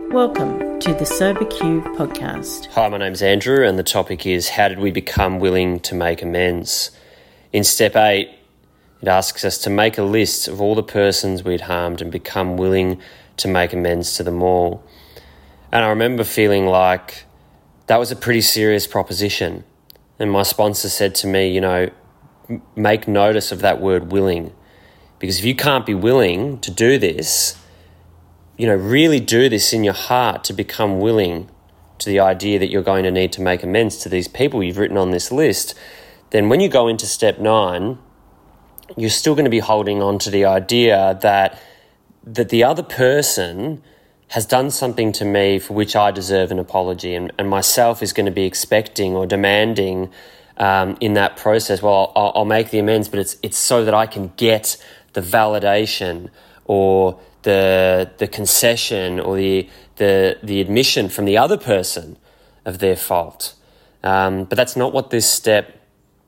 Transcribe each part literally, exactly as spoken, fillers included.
Welcome to the Sober Q podcast. Hi, my name's Andrew, and the topic is how did we become willing to make amends? In step eight, it asks us to make a list of all the persons we'd harmed and become willing to make amends to them all. And I remember feeling like that was a pretty serious proposition. And my sponsor said to me, you know, m- make notice of that word willing. Because if you can't be willing to do this, you know, really do this in your heart to become willing to the idea that you're going to need to make amends to these people you've written on this list, then when you go into step nine, you're still going to be holding on to the idea that that the other person has done something to me for which I deserve an apology, and, and myself is going to be expecting or demanding um, in that process, well, I'll, I'll make the amends, but it's it's so that I can get the validation or the the concession or the the the admission from the other person of their fault. Um, but that's not what this step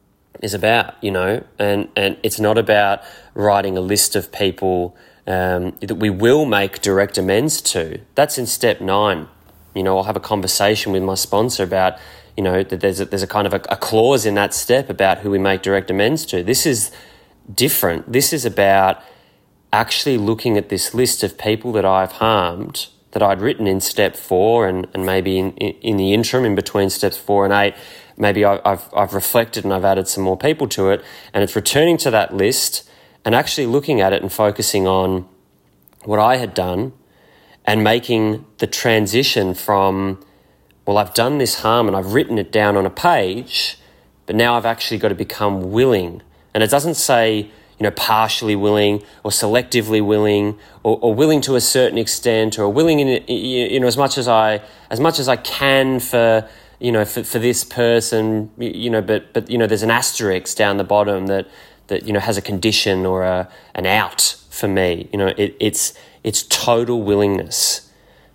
is about, you know, and, and it's not about writing a list of people um, that we will make direct amends to. That's in step nine. You know, I'll have a conversation with my sponsor about, you know, that there's a, there's a kind of a, a clause in that step about who we make direct amends to. This is different. This is about actually looking at this list of people that I've harmed that I'd written in step four and, and maybe in, in the interim in between steps four and eight, maybe I, I've, I've reflected and I've added some more people to it, and it's returning to that list and actually looking at it and focusing on what I had done and making the transition from, well, I've done this harm and I've written it down on a page, but now I've actually got to become willing. And it doesn't say, you know, partially willing or selectively willing or, or willing to a certain extent or willing in, you know, as much as I, as much as I can for, you know, for, for this person, you know, but, but, you know, there's an asterisk down the bottom that, that, you know, has a condition or a, an out for me. You know, it, it's, it's total willingness.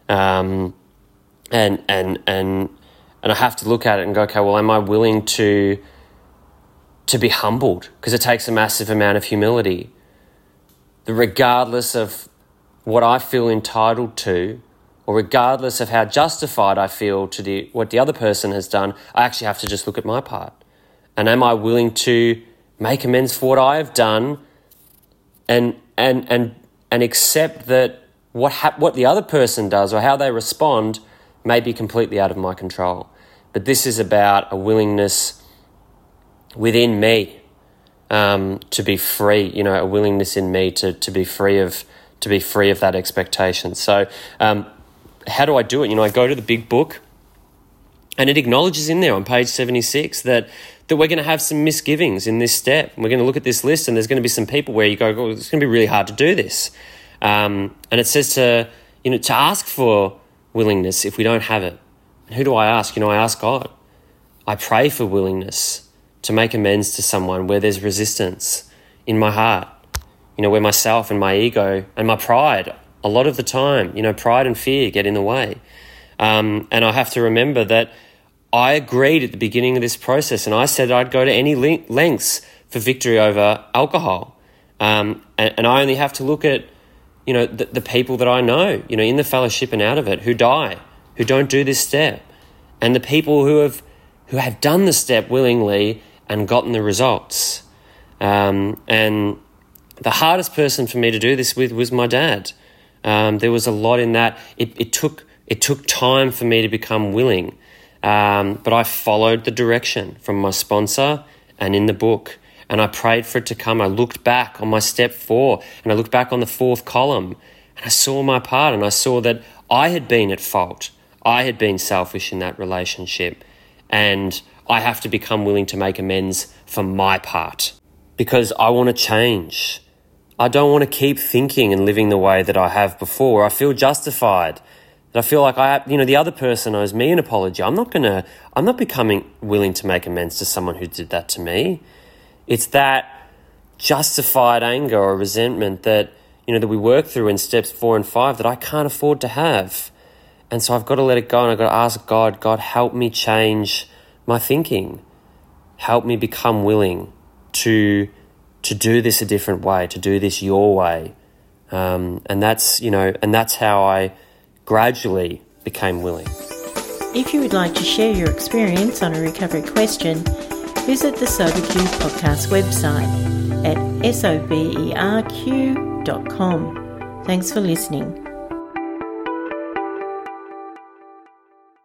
Um, and, and, and, and I have to look at it and go, okay, well, am I willing to, to be humbled? Because it takes a massive amount of humility. That regardless of what I feel entitled to, or regardless of how justified I feel to the what the other person has done, I actually have to just look at my part. And am I willing to make amends for what I have done, and and and and accept that what hap- what the other person does or how they respond may be completely out of my control. But this is about a willingness within me um, to be free, you know, a willingness in me to to be free of to be free of that expectation. So um, how do I do it? You know, I go to the big book, and it acknowledges in there on page seventy-six that that we're going to have some misgivings in this step. We're going to look at this list, and there's going to be some people where you go, oh, it's going to be really hard to do this. Um, and it says to you know to ask for willingness if we don't have it. And who do I ask? You know, I ask God. I pray for willingness to make amends to someone where there's resistance in my heart, you know, where myself and my ego and my pride, a lot of the time, you know, pride and fear get in the way. Um, and I have to remember that I agreed at the beginning of this process, and I said I'd go to any le- lengths for victory over alcohol. Um, and, and I only have to look at, you know, the, the people that I know, you know, in the fellowship and out of it, who die, who don't do this step, and the people who have who have done the step willingly and gotten the results. Um, and the hardest person for me to do this with was my dad. Um, there was a lot in that. It, it took it took time for me to become willing, um, but I followed the direction from my sponsor and in the book, and I prayed for it to come. I looked back on my step four, and I looked back on the fourth column, and I saw my part, and I saw that I had been at fault. I had been selfish in that relationship, and I have to become willing to make amends for my part because I want to change. I don't want to keep thinking and living the way that I have before. I feel justified. That I feel like I, you know, the other person owes me an apology. I'm not gonna. I'm not becoming willing to make amends to someone who did that to me. It's that justified anger or resentment that you know that we work through in steps four and five that I can't afford to have, and so I've got to let it go, and I've got to ask God. God, help me change my thinking. Help me become willing to to do this a different way, to do this your way. Um, and that's, you know, and that's how I gradually became willing. If you would like to share your experience on a recovery question, visit the SoberQ podcast website at soberq dot com. Thanks for listening.